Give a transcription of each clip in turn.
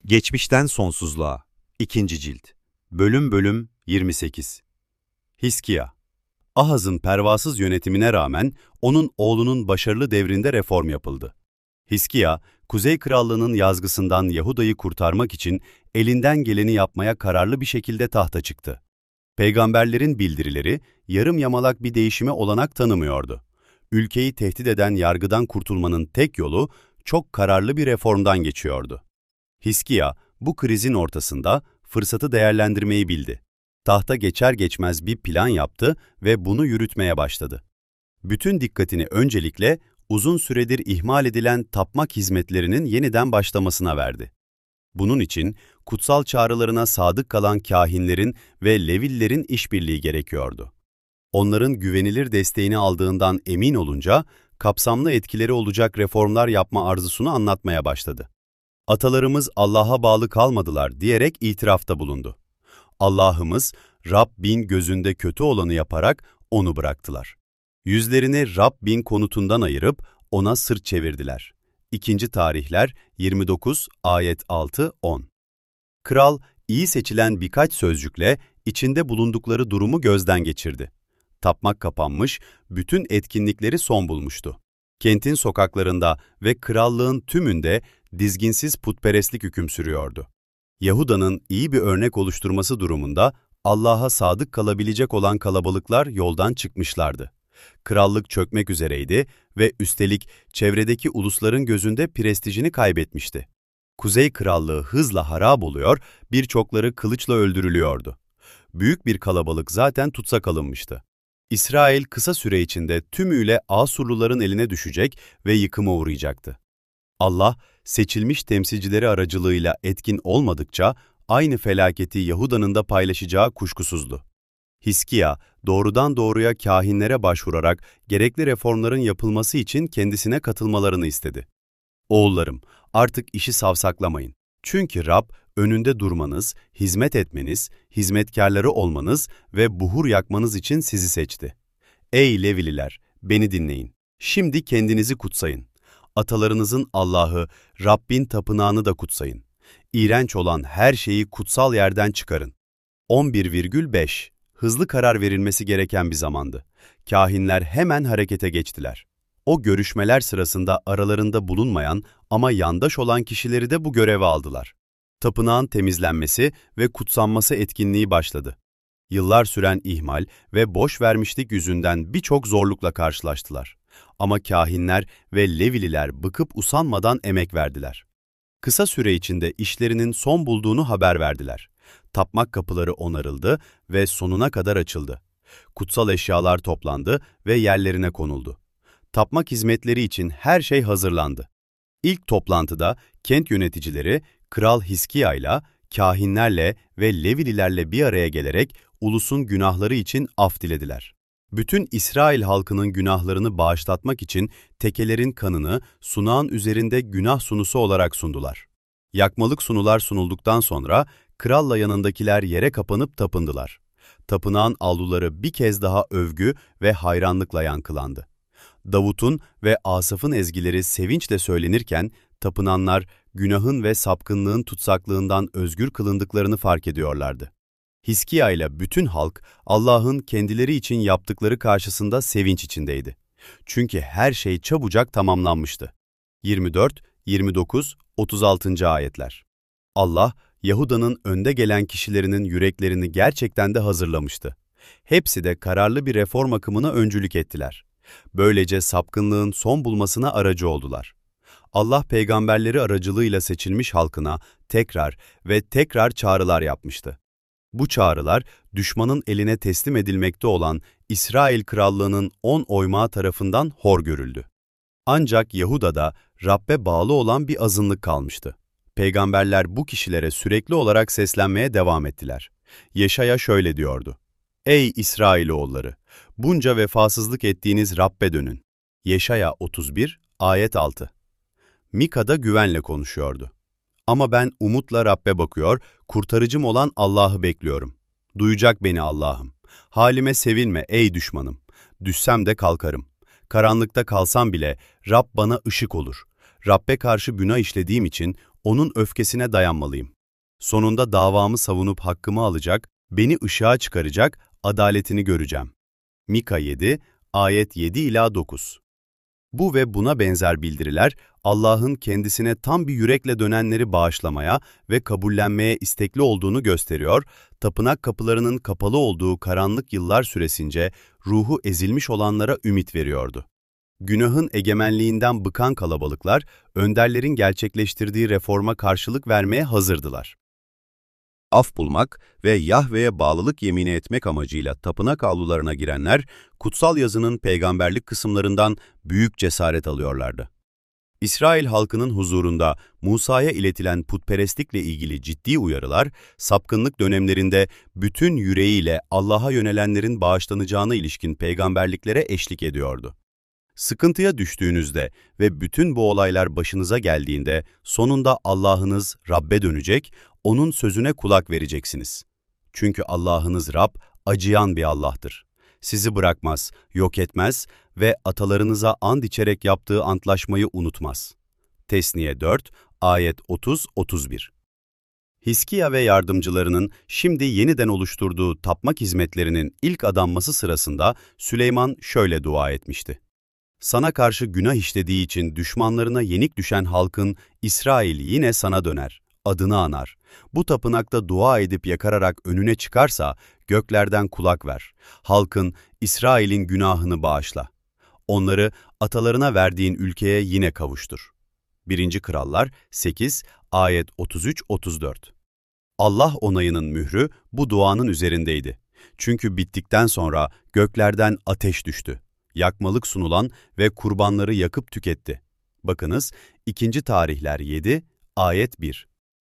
Geçmişten Sonsuzluğa 2. Cilt Bölüm Bölüm 28 Hiskiya Ahaz'ın pervasız yönetimine rağmen onun oğlunun başarılı devrinde reform yapıldı. Hiskiya, Kuzey Krallığı'nın yazgısından Yahuda'yı kurtarmak için elinden geleni yapmaya kararlı bir şekilde tahta çıktı. Peygamberlerin bildirileri yarım yamalak bir değişime olanak tanımıyordu. Ülkeyi tehdit eden yargıdan kurtulmanın tek yolu çok kararlı bir reformdan geçiyordu. Hiskiya, bu krizin ortasında fırsatı değerlendirmeyi bildi. Tahta geçer geçmez bir plan yaptı ve bunu yürütmeye başladı. Bütün dikkatini öncelikle uzun süredir ihmal edilen tapmak hizmetlerinin yeniden başlamasına verdi. Bunun için kutsal çağrılarına sadık kalan kâhinlerin ve levillerin işbirliği gerekiyordu. Onların güvenilir desteğini aldığından emin olunca kapsamlı etkileri olacak reformlar yapma arzusunu anlatmaya başladı. Atalarımız Allah'a bağlı kalmadılar diyerek itirafta bulundu. Allah'ımız, Rabbin gözünde kötü olanı yaparak onu bıraktılar. Yüzlerini Rabbin konutundan ayırıp ona sırt çevirdiler. 2. Tarihler 29, ayet 6-10. Kral, iyi seçilen birkaç sözcükle içinde bulundukları durumu gözden geçirdi. Tapmak kapanmış, bütün etkinlikleri son bulmuştu. Kentin sokaklarında ve krallığın tümünde dizginsiz putperestlik hüküm sürüyordu. Yahuda'nın iyi bir örnek oluşturması durumunda Allah'a sadık kalabilecek olan kalabalıklar yoldan çıkmışlardı. Krallık çökmek üzereydi ve üstelik çevredeki ulusların gözünde prestijini kaybetmişti. Kuzey Krallığı hızla harap oluyor, birçokları kılıçla öldürülüyordu. Büyük bir kalabalık zaten tutsak alınmıştı. İsrail kısa süre içinde tümüyle Asurluların eline düşecek ve yıkıma uğrayacaktı. Allah, seçilmiş temsilcileri aracılığıyla etkin olmadıkça aynı felaketi Yahuda'nın da paylaşacağı kuşkusuzdu. Hiskiya, doğrudan doğruya kâhinlere başvurarak gerekli reformların yapılması için kendisine katılmalarını istedi. Oğullarım, artık işi savsaklamayın. Çünkü Rab, önünde durmanız, hizmet etmeniz, hizmetkarları olmanız ve buhur yakmanız için sizi seçti. Ey Levililer, beni dinleyin. Şimdi kendinizi kutsayın. Atalarınızın Allah'ı, Rabbin tapınağını da kutsayın. İğrenç olan her şeyi kutsal yerden çıkarın. 11,5 Hızlı karar verilmesi gereken bir zamandı. Kâhinler hemen harekete geçtiler. O görüşmeler sırasında aralarında bulunmayan ama yandaş olan kişileri de bu göreve aldılar. Tapınağın temizlenmesi ve kutsanması etkinliği başladı. Yıllar süren ihmal ve boş vermişlik yüzünden birçok zorlukla karşılaştılar. Ama kâhinler ve Levililer bıkıp usanmadan emek verdiler. Kısa süre içinde işlerinin son bulduğunu haber verdiler. Tapmak kapıları onarıldı ve sonuna kadar açıldı. Kutsal eşyalar toplandı ve yerlerine konuldu. Tapmak hizmetleri için her şey hazırlandı. İlk toplantıda kent yöneticileri Kral Hiskiya ile, kâhinlerle ve Levililerle bir araya gelerek ulusun günahları için af dilediler. Bütün İsrail halkının günahlarını bağışlatmak için tekelerin kanını sunağın üzerinde günah sunusu olarak sundular. Yakmalık sunular sunulduktan sonra kralla yanındakiler yere kapanıp tapındılar. Tapınağın avluları bir kez daha övgü ve hayranlıkla yankılandı. Davut'un ve Asaf'ın ezgileri sevinçle söylenirken tapınanlar günahın ve sapkınlığın tutsaklığından özgür kılındıklarını fark ediyorlardı. Hiskiya ile bütün halk Allah'ın kendileri için yaptıkları karşısında sevinç içindeydi. Çünkü her şey çabucak tamamlanmıştı. 24, 29, 36. ayetler. Allah, Yahuda'nın önde gelen kişilerinin yüreklerini gerçekten de hazırlamıştı. Hepsi de kararlı bir reform akımına öncülük ettiler. Böylece sapkınlığın son bulmasına aracı oldular. Allah peygamberleri aracılığıyla seçilmiş halkına tekrar ve tekrar çağrılar yapmıştı. Bu çağrılar, düşmanın eline teslim edilmekte olan İsrail Krallığı'nın 10 oymağı tarafından hor görüldü. Ancak Yahuda'da Rabbe bağlı olan bir azınlık kalmıştı. Peygamberler bu kişilere sürekli olarak seslenmeye devam ettiler. Yeşaya şöyle diyordu: Ey İsrailoğulları! Bunca vefasızlık ettiğiniz Rabbe dönün. Yeşaya 31, ayet 6. Mika da güvenle konuşuyordu. Ama ben umutla Rabbe bakıyor, kurtarıcım olan Allah'ı bekliyorum. Duyacak beni Allah'ım. Halime sevinme ey düşmanım. Düşsem de kalkarım. Karanlıkta kalsam bile Rab bana ışık olur. Rabbe karşı günah işlediğim için onun öfkesine dayanmalıyım. Sonunda davamı savunup hakkımı alacak, beni ışığa çıkaracak, adaletini göreceğim. Mika 7, ayet 7-9. Bu ve buna benzer bildiriler, Allah'ın kendisine tam bir yürekle dönenleri bağışlamaya ve kabullenmeye istekli olduğunu gösteriyor, tapınak kapılarının kapalı olduğu karanlık yıllar süresince ruhu ezilmiş olanlara ümit veriyordu. Günahın egemenliğinden bıkan kalabalıklar, önderlerin gerçekleştirdiği reforma karşılık vermeye hazırdılar. Af bulmak ve Yahve'ye bağlılık yemini etmek amacıyla tapınak avlularına girenler, kutsal yazının peygamberlik kısımlarından büyük cesaret alıyorlardı. İsrail halkının huzurunda Musa'ya iletilen putperestlikle ilgili ciddi uyarılar, sapkınlık dönemlerinde bütün yüreğiyle Allah'a yönelenlerin bağışlanacağına ilişkin peygamberliklere eşlik ediyordu. Sıkıntıya düştüğünüzde ve bütün bu olaylar başınıza geldiğinde sonunda Allah'ınız Rab'be dönecek, onun sözüne kulak vereceksiniz. Çünkü Allah'ınız Rab acıyan bir Allah'tır. Sizi bırakmaz, yok etmez ve atalarınıza and içerek yaptığı antlaşmayı unutmaz. Tesniye 4, ayet 30-31. Hiskiya ve yardımcılarının şimdi yeniden oluşturduğu tapmak hizmetlerinin ilk adanması sırasında Süleyman şöyle dua etmişti. Sana karşı günah işlediği için düşmanlarına yenik düşen halkın İsrail yine sana döner, adını anar. Bu tapınakta dua edip yakararak önüne çıkarsa göklerden kulak ver. Halkın, İsrail'in günahını bağışla. Onları atalarına verdiğin ülkeye yine kavuştur. 1. Krallar 8, ayet 33-34. Allah onayının mührü bu duanın üzerindeydi. Çünkü bittikten sonra göklerden ateş düştü. Yakmalık sunulan ve kurbanları yakıp tüketti. Bakınız 2. Tarihler 7, ayet 1.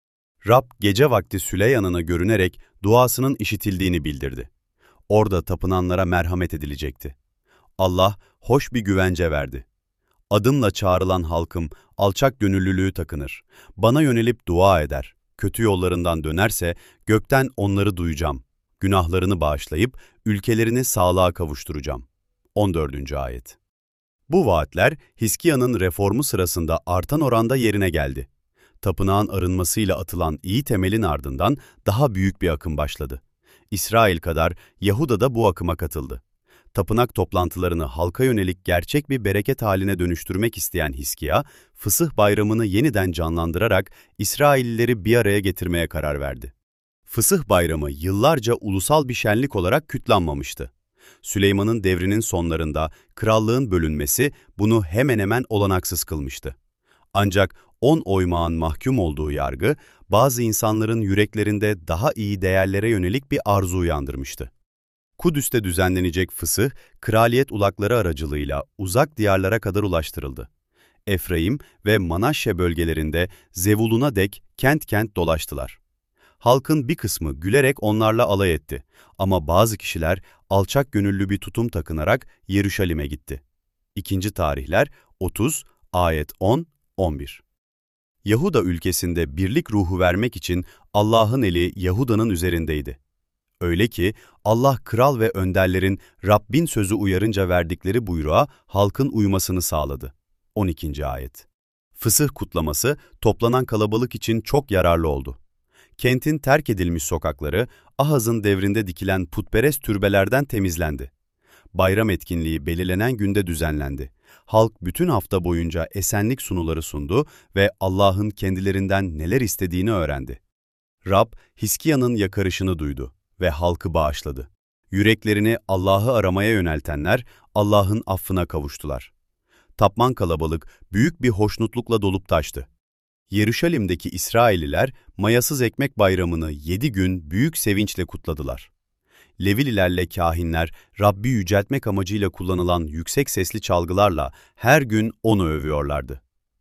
Rab gece vakti Süleyman'a görünerek duasının işitildiğini bildirdi. Orada tapınanlara merhamet edilecekti. Allah hoş bir güvence verdi. Adımla çağrılan halkım alçak gönüllülüğü takınır. Bana yönelip dua eder. Kötü yollarından dönerse gökten onları duyacağım. Günahlarını bağışlayıp ülkelerini sağlığa kavuşturacağım. 14. ayet. Bu vaatler Hiskiya'nın reformu sırasında artan oranda yerine geldi. Tapınağın arınmasıyla atılan iyi temelin ardından daha büyük bir akım başladı. İsrail kadar Yahuda da bu akıma katıldı. Tapınak toplantılarını halka yönelik gerçek bir bereket haline dönüştürmek isteyen Hiskiya, Fısıh Bayramı'nı yeniden canlandırarak İsraillileri bir araya getirmeye karar verdi. Fısıh Bayramı yıllarca ulusal bir şenlik olarak kutlanmamıştı. Süleyman'ın devrinin sonlarında krallığın bölünmesi bunu hemen hemen olanaksız kılmıştı. Ancak 10 oymağın mahkum olduğu yargı, bazı insanların yüreklerinde daha iyi değerlere yönelik bir arzu uyandırmıştı. Kudüs'te düzenlenecek fısıh, kraliyet ulakları aracılığıyla uzak diyarlara kadar ulaştırıldı. Efraim ve Manaşşe bölgelerinde Zevulun'a dek kent kent dolaştılar. Halkın bir kısmı gülerek onlarla alay etti ama bazı kişiler alçak gönüllü bir tutum takınarak Yeruşalim'e gitti. 2. Tarihler 30, ayet 10-11. Yahuda ülkesinde birlik ruhu vermek için Allah'ın eli Yahuda'nın üzerindeydi. Öyle ki Allah kral ve önderlerin Rabbin sözü uyarınca verdikleri buyruğa halkın uymasını sağladı. 12. ayet. Fısıh kutlaması toplanan kalabalık için çok yararlı oldu. Kentin terk edilmiş sokakları Ahaz'ın devrinde dikilen putperest türbelerden temizlendi. Bayram etkinliği belirlenen günde düzenlendi. Halk bütün hafta boyunca esenlik sunuları sundu ve Allah'ın kendilerinden neler istediğini öğrendi. Rab, Hiskiya'nın yakarışını duydu ve halkı bağışladı. Yüreklerini Allah'ı aramaya yöneltenler Allah'ın affına kavuştular. Tapman kalabalık büyük bir hoşnutlukla dolup taştı. Yeruşalim'deki İsrailliler mayasız ekmek bayramını 7 gün büyük sevinçle kutladılar. Levililerle kâhinler Rabbi yüceltmek amacıyla kullanılan yüksek sesli çalgılarla her gün onu övüyorlardı.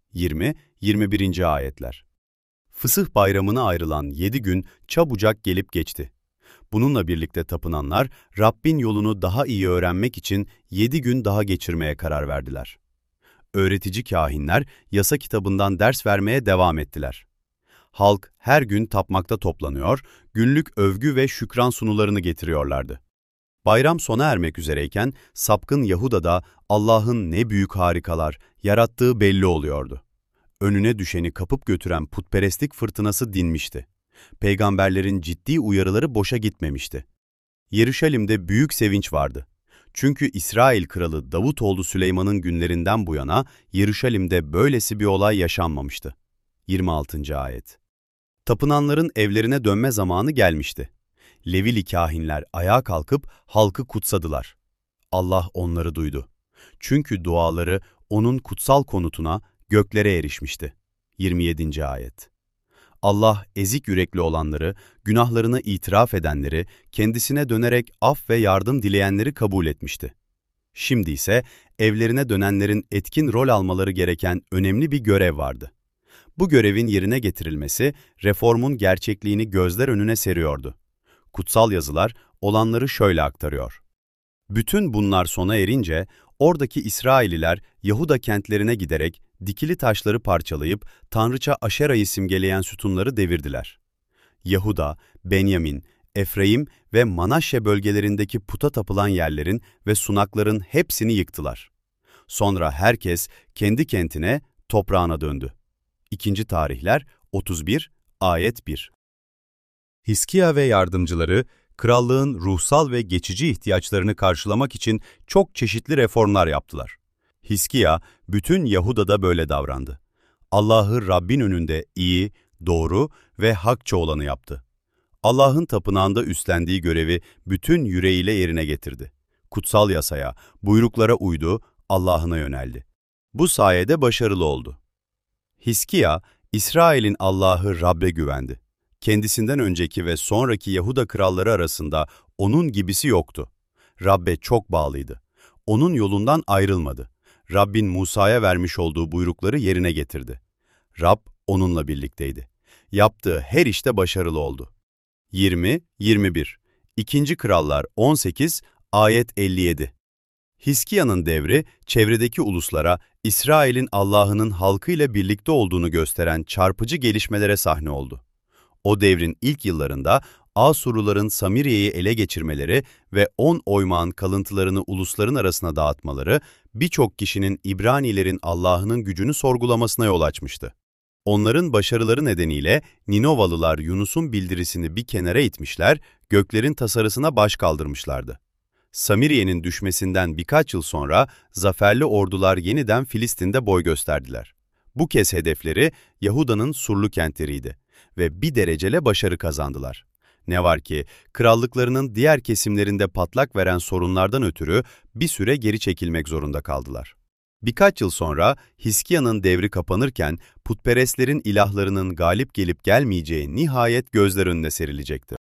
20-21. ayetler. Fısıh bayramına ayrılan 7 gün çabucak gelip geçti. Bununla birlikte tapınanlar Rabbin yolunu daha iyi öğrenmek için 7 gün daha geçirmeye karar verdiler. Öğretici kâhinler yasa kitabından ders vermeye devam ettiler. Halk her gün tapmakta toplanıyor, günlük övgü ve şükran sunularını getiriyorlardı. Bayram sona ermek üzereyken sapkın Yahuda'da Allah'ın ne büyük harikalar yarattığı belli oluyordu. Önüne düşeni kapıp götüren putperestlik fırtınası dinmişti. Peygamberlerin ciddi uyarıları boşa gitmemişti. Yeruşalim'de büyük sevinç vardı. Çünkü İsrail kralı Davutoğlu Süleyman'ın günlerinden bu yana Yeruşalim'de böylesi bir olay yaşanmamıştı. 26. ayet. Tapınanların evlerine dönme zamanı gelmişti. Levili kâhinler ayağa kalkıp halkı kutsadılar. Allah onları duydu. Çünkü duaları onun kutsal konutuna, göklere erişmişti. 27. ayet. Allah ezik yürekli olanları, günahlarını itiraf edenleri, kendisine dönerek af ve yardım dileyenleri kabul etmişti. Şimdi ise evlerine dönenlerin etkin rol almaları gereken önemli bir görev vardı. Bu görevin yerine getirilmesi, reformun gerçekliğini gözler önüne seriyordu. Kutsal yazılar olanları şöyle aktarıyor. Bütün bunlar sona erince, oradaki İsraililer Yahuda kentlerine giderek dikili taşları parçalayıp tanrıça Aşera'yı simgeleyen sütunları devirdiler. Yahuda, Benyamin, Efraim ve Manaşe bölgelerindeki puta tapılan yerlerin ve sunakların hepsini yıktılar. Sonra herkes kendi kentine, toprağına döndü. 2. Tarihler 31, ayet 1. Hiskiya ve yardımcıları, krallığın ruhsal ve geçici ihtiyaçlarını karşılamak için çok çeşitli reformlar yaptılar. Hiskiya, bütün Yahuda'da böyle davrandı. Allah'ı Rabbin önünde iyi, doğru ve hakça olanı yaptı. Allah'ın tapınağında üstlendiği görevi bütün yüreğiyle yerine getirdi. Kutsal yasaya, buyruklara uydu, Allah'ına yöneldi. Bu sayede başarılı oldu. Hiskiya, İsrail'in Allah'ı Rab'be güvendi. Kendisinden önceki ve sonraki Yahuda kralları arasında onun gibisi yoktu. Rab'be çok bağlıydı. Onun yolundan ayrılmadı. Rabbin Musa'ya vermiş olduğu buyrukları yerine getirdi. Rab onunla birlikteydi. Yaptığı her işte başarılı oldu. 20-21 2. Krallar 18, ayet 57. Hiskiya'nın devri, çevredeki uluslara İsrail'in Allah'ının halkıyla birlikte olduğunu gösteren çarpıcı gelişmelere sahne oldu. O devrin ilk yıllarında Asurluların Samiriye'yi ele geçirmeleri ve 10 oymağın kalıntılarını ulusların arasına dağıtmaları, birçok kişinin İbranilerin Allah'ının gücünü sorgulamasına yol açmıştı. Onların başarıları nedeniyle Ninovalılar Yunus'un bildirisini bir kenara itmişler, göklerin tasarısına baş kaldırmışlardı. Samiriye'nin düşmesinden birkaç yıl sonra zaferli ordular yeniden Filistin'de boy gösterdiler. Bu kez hedefleri Yahuda'nın surlu kentleriydi ve bir derecele başarı kazandılar. Ne var ki krallıklarının diğer kesimlerinde patlak veren sorunlardan ötürü bir süre geri çekilmek zorunda kaldılar. Birkaç yıl sonra Hiskiya'nın devri kapanırken putperestlerin ilahlarının galip gelip gelmeyeceği nihayet gözler önüne serilecekti.